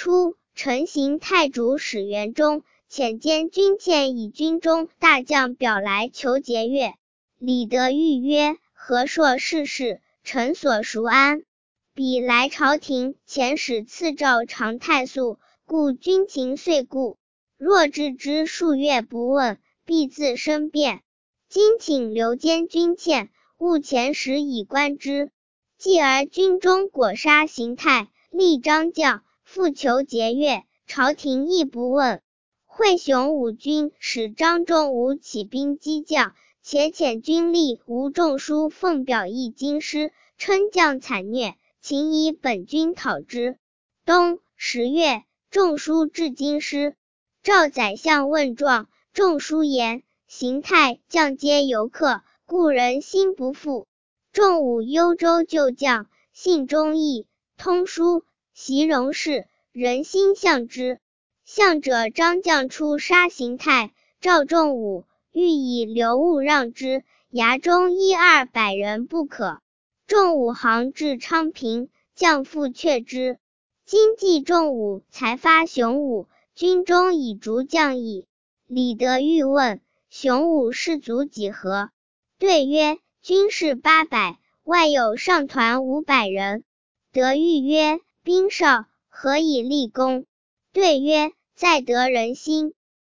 初，陈行太主使元忠遣监军谏以军中大将表来求节钺。李德裕曰：何硕世事，臣所熟谙。彼来朝廷遣使赐诏常太素，故军情遂固。若置之数月不问，必自生变。今请留监军谏，务遣使以观之。继而军中果杀邢泰，立张将，复求节钺，朝廷亦不问。会雄武军使张仲武起兵击将，且遣军吏吴仲舒奉表议京师，称将惨虐，请以本军讨之。冬10月，仲舒至京师，召宰相问状。仲舒言：邢泰将皆游客，故人心不复。仲武幽州旧将，性忠义，通书，习容事，人心向之。向者张将出杀邢泰，召仲武，欲以流物让之，衙中100-200人不可。仲武行至昌平，将复却之。今计仲武才发雄武，军中已逐将矣。李德裕问：雄武士卒几何？对曰：军士800，外有上团500人。德裕曰：兵少，何以立功？对曰：在得人心。